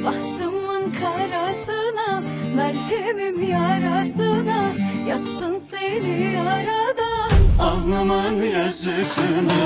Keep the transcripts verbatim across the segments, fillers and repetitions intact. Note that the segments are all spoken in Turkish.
Bahtımın karasına, merhemim yarasına, yazsın seni aradan alnımın yazısına.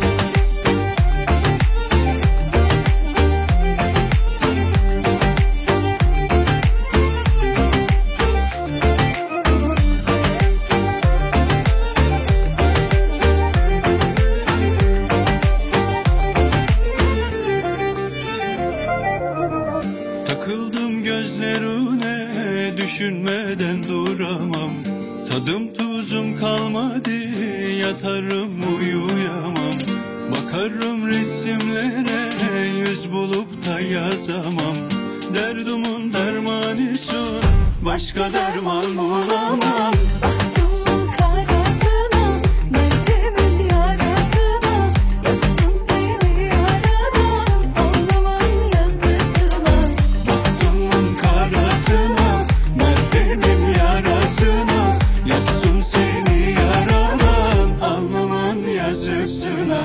Takıldım gözlerine, düşünmeden duramam. Tadım tuzum kalmadı, yatarım uyuyamam. Bakarım resimlere, yüz bulup da yazamam. Derdumun dermanısun, başka derman bulamam. Bahtımın karasına, merhemim yarasına, yazsın seni aradan alnımın yazısına. Bahtımın karasına, merhemim yarasına, yazsın seni yaradan alnımın yazısına.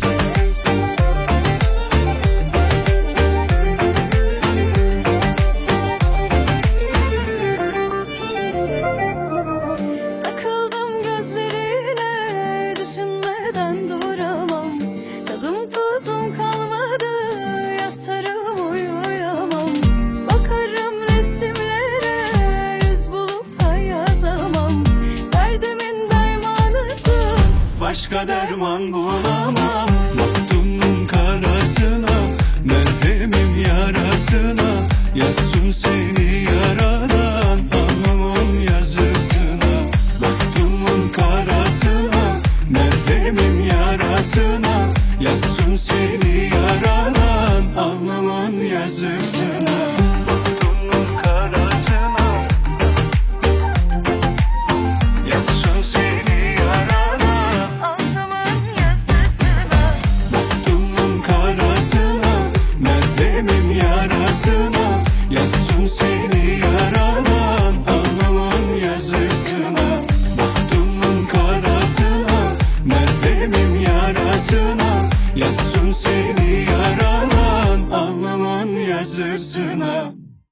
Takıldım gözlerine, düşünmeden duramam. Tadım tuzum kalmadı, yatarım uyuyamam. Bakarım resimlere, yüz bulup da yazamam. Derdimin dermanısı, Başka derman bulamam. Bahtımın karasına, merhemim yarasına, yazsın seni yaradan alnımın yazısına. Bahtımın karasına, merhemim yarasına, yazsın seni yaradan alnımın yazısına.